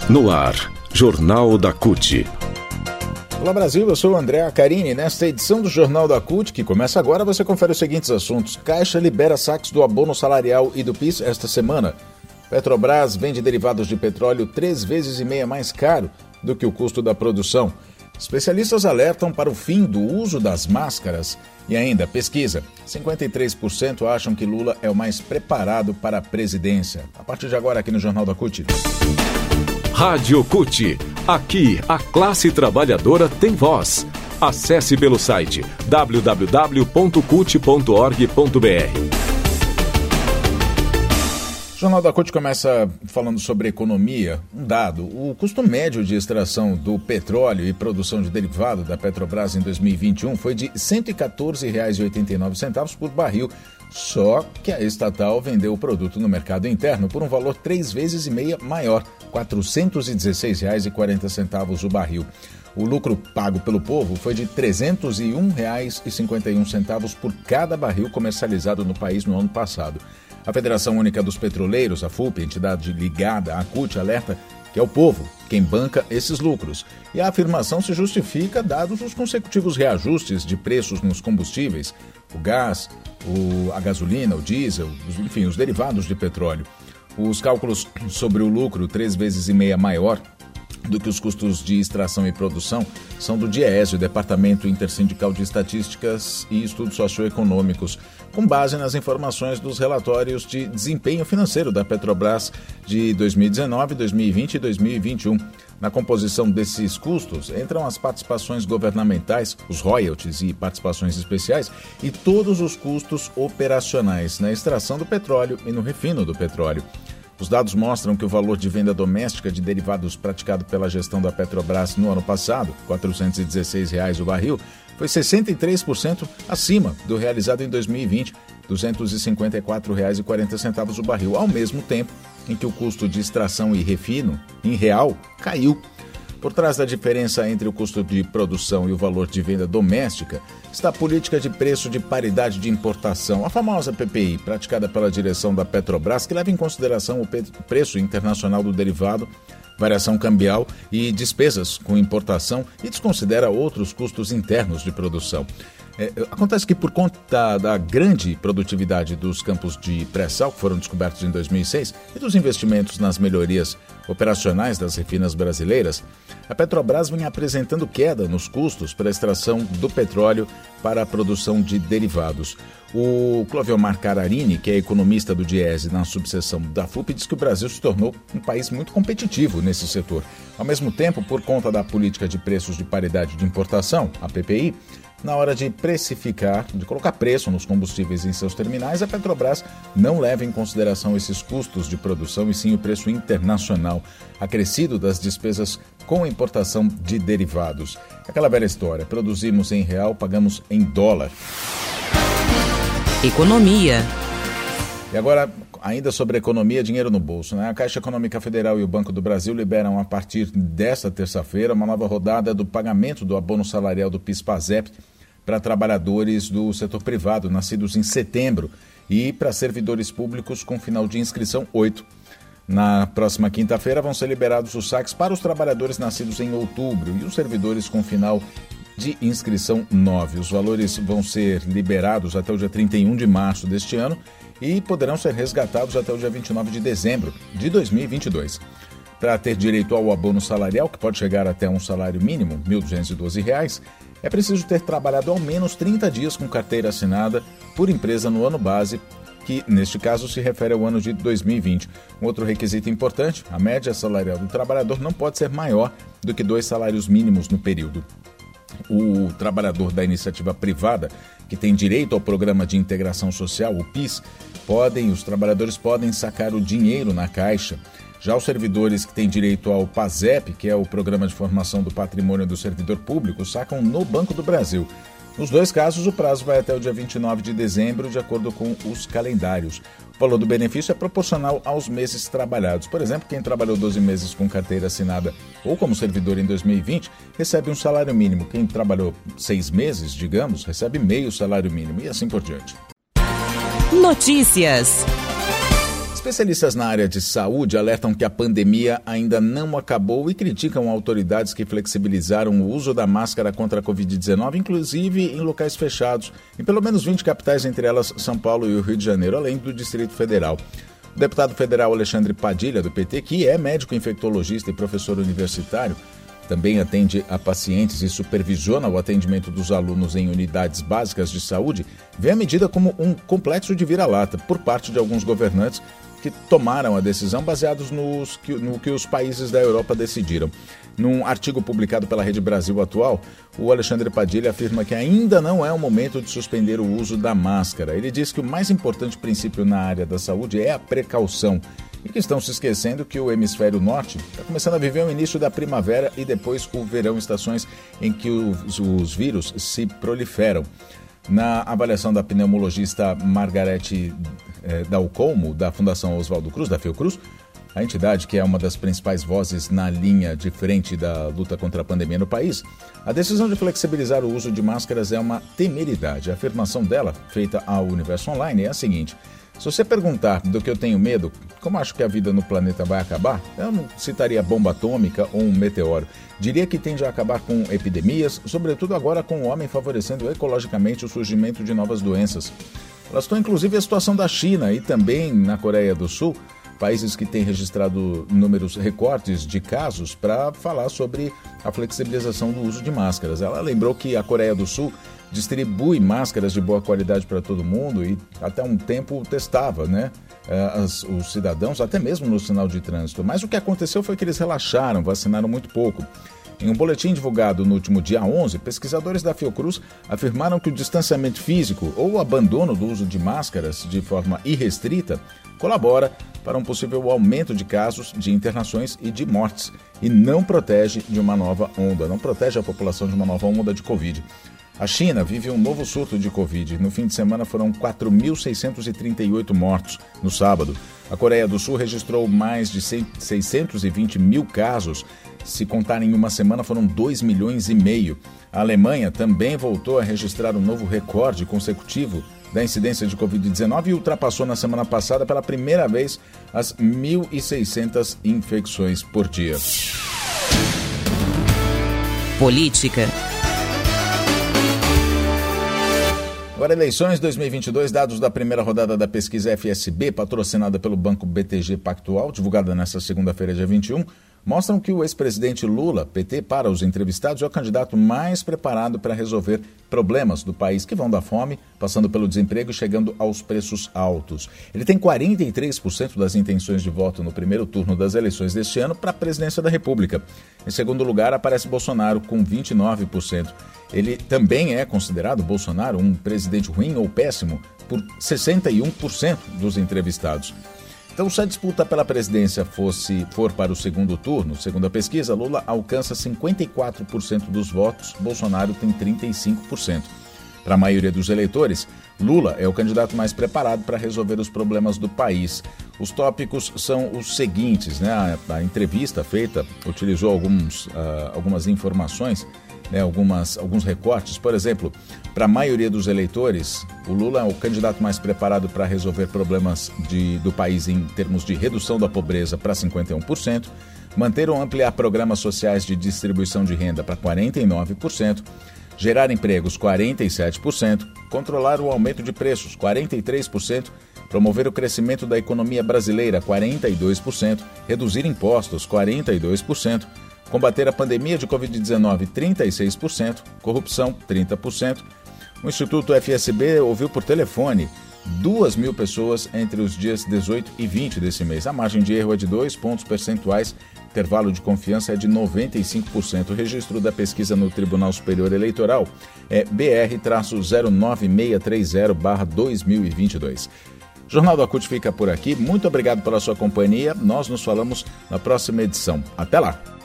No ar, Jornal da CUT. Olá Brasil, eu sou o André Acarini. Nesta edição do Jornal da CUT, que começa agora, você confere os seguintes assuntos. Caixa libera saques do abono salarial e do PIS esta semana. Petrobras vende derivados de petróleo 3,5 vezes mais caro do que o custo da produção. Especialistas alertam para o fim do uso das máscaras. E ainda, pesquisa. 53% acham que Lula é o mais preparado para a presidência. A partir de agora, aqui no Jornal da CUT. Rádio CUT. Aqui, a classe trabalhadora tem voz. Acesse pelo site www.cut.org.br. O Jornal da CUT começa falando sobre economia. Um dado, o custo médio de extração do petróleo e produção de derivado da Petrobras em 2021 foi de R$ 114,89 por barril, só que a estatal vendeu o produto no mercado interno por um valor 3,5 vezes maior, R$ 416,40 o barril. O lucro pago pelo povo foi de R$ 301,51 por cada barril comercializado no país no ano passado. A Federação Única dos Petroleiros, a FUP, entidade ligada à CUT, alerta que é o povo quem banca esses lucros. E a afirmação se justifica dados os consecutivos reajustes de preços nos combustíveis, o gás, a gasolina, o diesel, enfim, os derivados de petróleo. Os cálculos sobre o lucro 3,5 vezes maior do que os custos de extração e produção são do DIEESE, o Departamento Intersindical de Estatísticas e Estudos Socioeconômicos, com base nas informações dos relatórios de desempenho financeiro da Petrobras de 2019, 2020 e 2021. Na composição desses custos entram as participações governamentais, os royalties e participações especiais e todos os custos operacionais na extração do petróleo e no refino do petróleo. Os dados mostram que o valor de venda doméstica de derivados praticado pela gestão da Petrobras no ano passado, R$ 416 o barril, foi 63% acima do realizado em 2020, R$ 254,40 o barril, ao mesmo tempo em que o custo de extração e refino, em real, caiu. Por trás da diferença entre o custo de produção e o valor de venda doméstica está a política de preço de paridade de importação, a famosa PPI, praticada pela direção da Petrobras, que leva em consideração o preço internacional do derivado, variação cambial e despesas com importação e desconsidera outros custos internos de produção. Acontece que por conta da grande produtividade dos campos de pré-sal que foram descobertos em 2006 e dos investimentos nas melhorias operacionais das refinas brasileiras, a Petrobras vem apresentando queda nos custos para a extração do petróleo para a produção de derivados. O Cloviomar Cararini, que é economista do DIEESE na subseção da FUP, diz que o Brasil se tornou um país muito competitivo nesse setor. Ao mesmo tempo, por conta da política de preços de paridade de importação, a PPI, na hora de precificar, de colocar preço nos combustíveis em seus terminais, a Petrobras não leva em consideração esses custos de produção e sim o preço internacional, acrescido das despesas com a importação de derivados. Aquela velha história, produzimos em real, pagamos em dólar. Economia. E agora, ainda sobre economia, dinheiro no bolso, né? A Caixa Econômica Federal e o Banco do Brasil liberam a partir desta terça-feira uma nova rodada do pagamento do abono salarial do PIS/PASEP para trabalhadores do setor privado nascidos em setembro e para servidores públicos com final de inscrição 8. Na próxima quinta-feira vão ser liberados os saques para os trabalhadores nascidos em outubro e os servidores com final de inscrição 9. Os valores vão ser liberados até o dia 31 de março deste ano e poderão ser resgatados até o dia 29 de dezembro de 2022. Para ter direito ao abono salarial, que pode chegar até um salário mínimo, R$ 1.212, é preciso ter trabalhado ao menos 30 dias com carteira assinada por empresa no ano base, que neste caso se refere ao ano de 2020. Um outro requisito importante, a média salarial do trabalhador não pode ser maior do que 2 salários mínimos no período. O trabalhador da iniciativa privada, que tem direito ao Programa de Integração Social, o PIS, os trabalhadores podem sacar o dinheiro na Caixa. Já os servidores que têm direito ao PASEP, que é o Programa de Formação do Patrimônio do Servidor Público, sacam no Banco do Brasil. Nos dois casos, o prazo vai até o dia 29 de dezembro, de acordo com os calendários. O valor do benefício é proporcional aos meses trabalhados. Por exemplo, quem trabalhou 12 meses com carteira assinada ou como servidor em 2020, recebe um salário mínimo. Quem trabalhou 6 meses, digamos, recebe meio salário mínimo e assim por diante. Notícias. Especialistas na área de saúde alertam que a pandemia ainda não acabou e criticam autoridades que flexibilizaram o uso da máscara contra a Covid-19, inclusive em locais fechados, em pelo menos 20 capitais, entre elas São Paulo e o Rio de Janeiro, além do Distrito Federal. O deputado federal Alexandre Padilha, do PT, que é médico infectologista e professor universitário, também atende a pacientes e supervisiona o atendimento dos alunos em unidades básicas de saúde, vê a medida como um complexo de vira-lata por parte de alguns governantes que tomaram a decisão baseados no que os países da Europa decidiram. Num artigo publicado pela Rede Brasil Atual, o Alexandre Padilha afirma que ainda não é o momento de suspender o uso da máscara. Ele diz que o mais importante princípio na área da saúde é a precaução e que estão se esquecendo que o hemisfério norte está começando a viver o início da primavera e depois o verão, estações em que os vírus se proliferam. Na avaliação da pneumologista Margarete Dalcomo, da Fundação Oswaldo Cruz, da Fiocruz, a entidade que é uma das principais vozes na linha de frente da luta contra a pandemia no país, a decisão de flexibilizar o uso de máscaras é uma temeridade. A afirmação dela, feita ao Universo Online, é a seguinte: se você perguntar do que eu tenho medo, como acho que a vida no planeta vai acabar, eu não citaria bomba atômica ou um meteoro. Diria que tende a acabar com epidemias, sobretudo agora com o homem favorecendo ecologicamente o surgimento de novas doenças. Ela citou inclusive a situação da China e também na Coreia do Sul, países que têm registrado números recordes de casos, para falar sobre a flexibilização do uso de máscaras. Ela lembrou que a Coreia do Sul distribui máscaras de boa qualidade para todo mundo e até um tempo testava, os cidadãos, até mesmo no sinal de trânsito. Mas o que aconteceu foi que eles relaxaram, vacinaram muito pouco. Em um boletim divulgado no último dia 11, pesquisadores da Fiocruz afirmaram que o distanciamento físico ou o abandono do uso de máscaras de forma irrestrita colabora para um possível aumento de casos, de internações e de mortes e não protege de uma nova onda, não protege a população de uma nova onda de Covid. A China vive um novo surto de Covid. No fim de semana foram 4.638 mortos no sábado. A Coreia do Sul registrou mais de 620 mil casos. Se contar em uma semana, foram 2,5 milhões. A Alemanha também voltou a registrar um novo recorde consecutivo da incidência de Covid-19 e ultrapassou na semana passada pela primeira vez as 1.600 infecções por dia. Política. Agora, eleições 2022, dados da primeira rodada da pesquisa FSB, patrocinada pelo Banco BTG Pactual, divulgada nesta segunda-feira, dia 21, mostram que o ex-presidente Lula, PT, para os entrevistados, é o candidato mais preparado para resolver problemas do país, que vão da fome, passando pelo desemprego e chegando aos preços altos. Ele tem 43% das intenções de voto no primeiro turno das eleições deste ano para a presidência da República. Em segundo lugar, aparece Bolsonaro, com 29%. Ele também é considerado, Bolsonaro, um presidente ruim ou péssimo por 61% dos entrevistados. Então, se a disputa pela presidência for para o segundo turno, segundo a pesquisa, Lula alcança 54% dos votos, Bolsonaro tem 35%. Para a maioria dos eleitores, Lula é o candidato mais preparado para resolver os problemas do país. Os tópicos são os seguintes, A entrevista feita utilizou algumas informações, alguns recortes. Por exemplo, para a maioria dos eleitores, o Lula é o candidato mais preparado para resolver problemas do país em termos de redução da pobreza para 51%, manter ou ampliar programas sociais de distribuição de renda para 49%, gerar empregos 47%, controlar o aumento de preços 43%, promover o crescimento da economia brasileira 42%, reduzir impostos 42%, combater a pandemia de Covid-19, 36%, corrupção, 30%. O Instituto FSB ouviu por telefone 2.000 pessoas entre os dias 18 e 20 desse mês. A margem de erro é de 2 pontos percentuais, intervalo de confiança é de 95%. O registro da pesquisa no Tribunal Superior Eleitoral é BR-09630/2022. O Jornal da CUT fica por aqui. Muito obrigado pela sua companhia. Nós nos falamos na próxima edição. Até lá!